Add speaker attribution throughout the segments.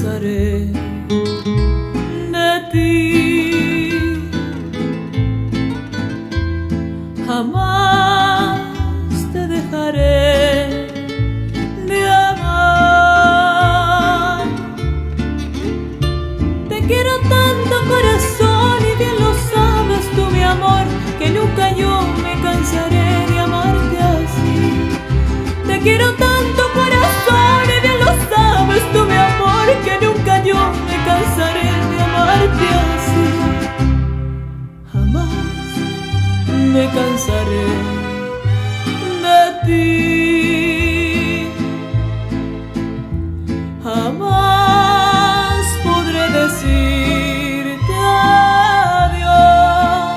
Speaker 1: cansaré de ti. Jamás te dejaré de amar. Te quiero tanto, corazón, y bien lo sabes tú, mi amor, que nunca yo me cansaré de amarte así. Te quiero tanto, corazón, y bien lo sabes tú, mi amor, que nunca yo me cansaré de amarte así. Jamás me cansaré de ti. Jamás podré decirte adiós,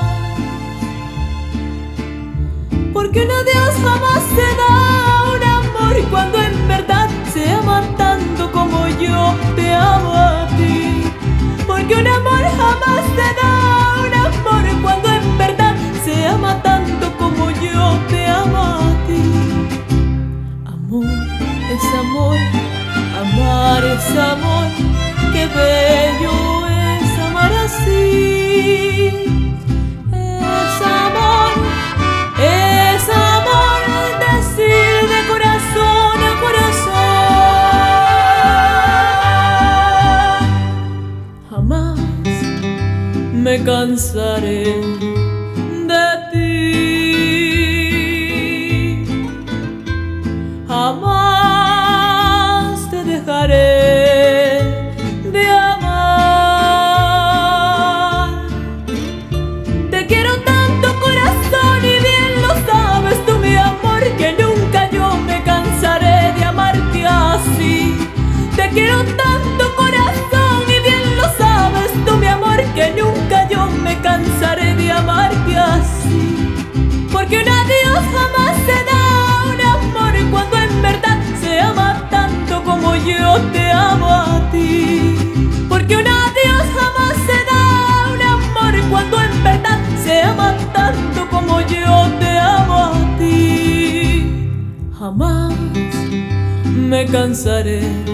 Speaker 1: porque un adiós jamás se da un amor cuando en verdad se ama tanto como yo te amo a ti. Porque un amor jamás se da un amor cuando en verdad se ama tanto como yo te amo a ti. Amor es amor, amar es amor, qué bello es amar así. Es amor, decir de corazón a corazón. Jamás me cansaré de ti. Jamás te dejaré de amar. Te quiero tanto, corazón, y bien lo sabes tú, mi amor, que nunca yo me cansaré de amarte así. Te quiero tanto, corazón, y bien lo sabes tú, mi amor, que nunca yo me cansaré de amarte así. Porque un adiós jamás se da un amor cuando en verdad se ama tanto como yo te amo a ti. Porque un adiós jamás se da un amor cuando en verdad se ama tanto como yo te amo a ti. Jamás me cansaré